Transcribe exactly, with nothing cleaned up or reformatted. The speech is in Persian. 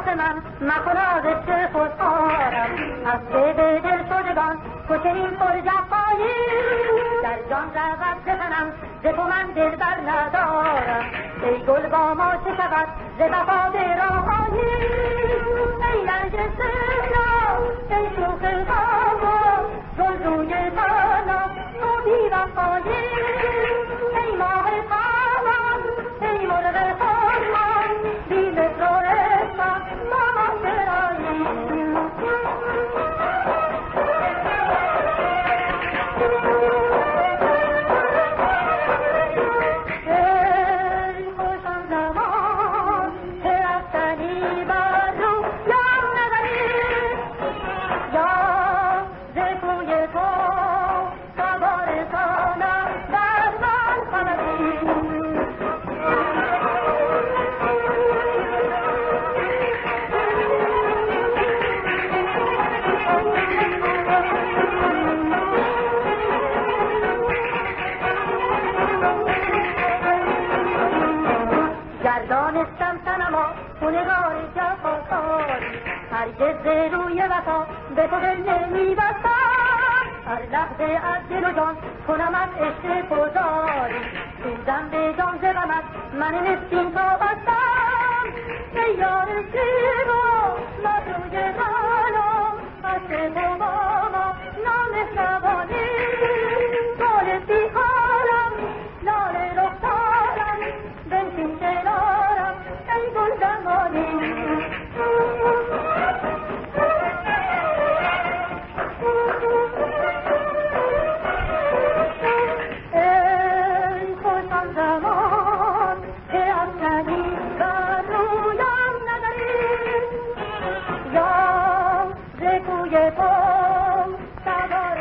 واسه من مکن آغشته خود آرم از دل دل شدگان کشه این پر جفایی در جان رود بزنم ز تو من دل بر ندارم ای گل با ما چه شود ز وفا براهانی ای نرگس را ای شوخ هوا گل روی تانا تو بی وفایی ای ماه تمام ای مرغ خرم بی مصر و عشقم با ما چرایی گردانستم سنما خونگار جفاکاری هرگز ز روی وفا به تو دل نمی‌بستم هر لحظه از دل و جان کنمت عشق گذاری سوزم به جان ز غمت من مسکین تا بستم ای یار زیبا مجروی منم عشق تو با ما نامهربانی گل بیکارم لاله رخسارم بنشین کنارم ای گل زمانی ای خوشان زمان که افکنی بر رویم نظری یا ز کوی تو سوار